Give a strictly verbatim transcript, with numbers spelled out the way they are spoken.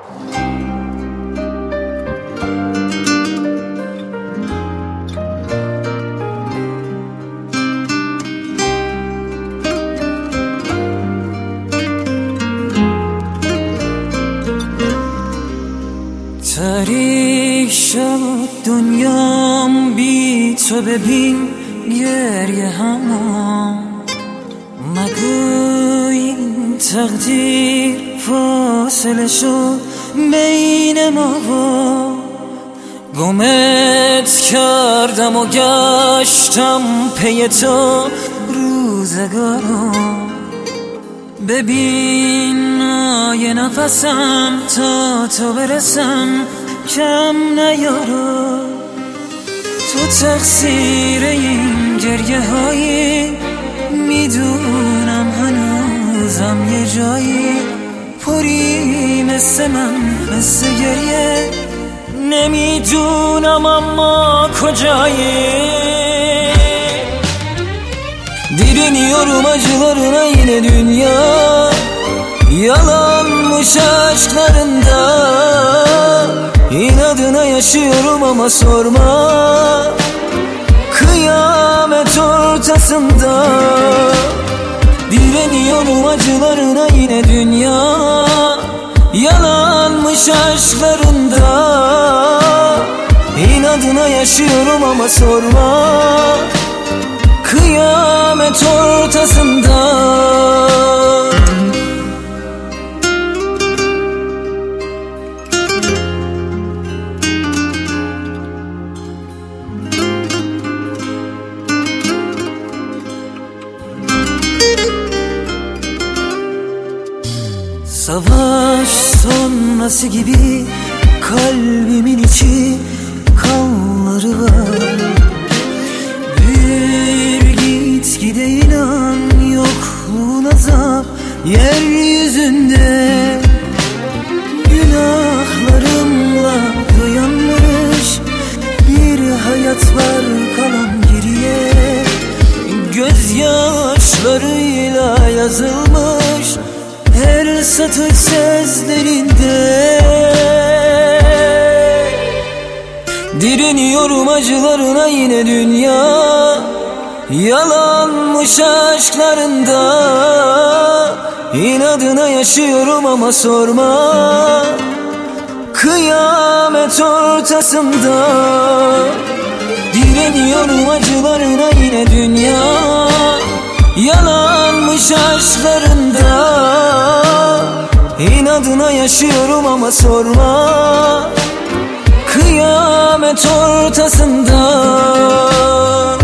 تاریک شد دنیام بی تو، ببین گریه همم. مگو این تقدیر فاصله شد بین ما و گمت کردم و گشتم پی تو روزگارم. ببین آیه نفسم تا تو برسم کم نیارو. تو تقصیر این گریه هایی میدونم، هنوزم یه جایی پری مثل من مثل گریه. نمیدونم اما kocayı. Direniyorum acılarına yine dünya, yalanmış aşklarında. İnadına yaşıyorum ama sorma, kıyamet ortasında. Direniyorum acılarına yine dünya, yalanmış aşklarında. İnadına yaşıyorum ama sorma, kıyamet ortasında. Savaş sonrası gibi kalbimin içi kanları var. Bir git gide inan, yokluğun azap yeryüzünde. Günahlarımla dayanmış bir hayat var kalan geriye. Gözyaşlarıyla yazılmış her satır sözlerinde. Direniyorum acılarına yine dünya, yalanmış aşklarında. İnadına yaşıyorum ama sorma, kıyamet ortasında. Direniyorum acılarına yine dünya, yalanmış aşklarında. İnadına yaşıyorum ama sorma, kıyamet ortasında.